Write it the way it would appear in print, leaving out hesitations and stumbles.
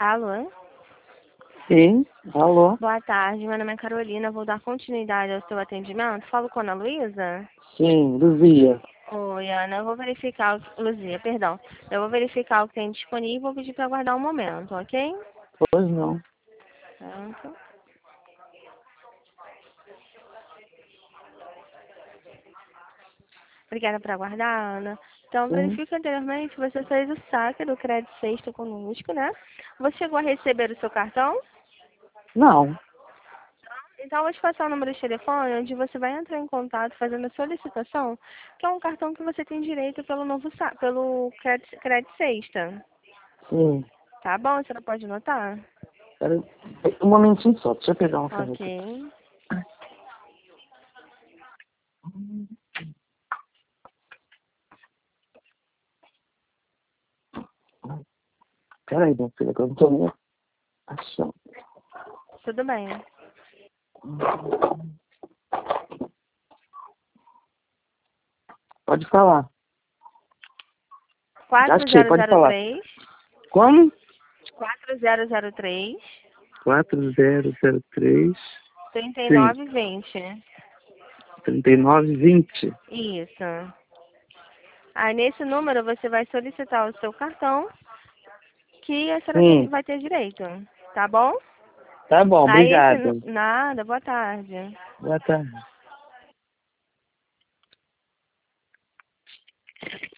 Alô? Sim, alô? Boa tarde, meu nome é Carolina, vou dar continuidade ao seu atendimento. Falo com a Ana Luísa? Sim, Luzia. Oi, Ana, eu vou verificar Luzia, perdão. Eu vou verificar o que tem disponível e vou pedir para aguardar um momento, ok? Pois não. Pronto. Obrigada por aguardar, Ana. Então, Sim. verifica anteriormente, você fez o saque do crédito sexto conosco, né? Você chegou a receber o seu cartão? Não. Então, eu vou te passar o número de telefone, onde você vai entrar em contato fazendo a solicitação, que é um cartão que você tem direito pelo pelo crédito sexta. Sim. Tá bom? Você não pode anotar? Pera um momentinho só, deixa eu pegar uma caneta. Ok. Peraí, minha filha, que eu não tô nem achando. Tudo bem. Pode falar. Achei, pode falar. 4003 Como? 4003 4003 sim, 3920. 3920. Isso. Aí nesse número você vai solicitar o seu cartão, que a senhora Sim. vai ter direito. Tá bom? Tá bom, Aí obrigado. Nada, boa tarde. Boa tarde.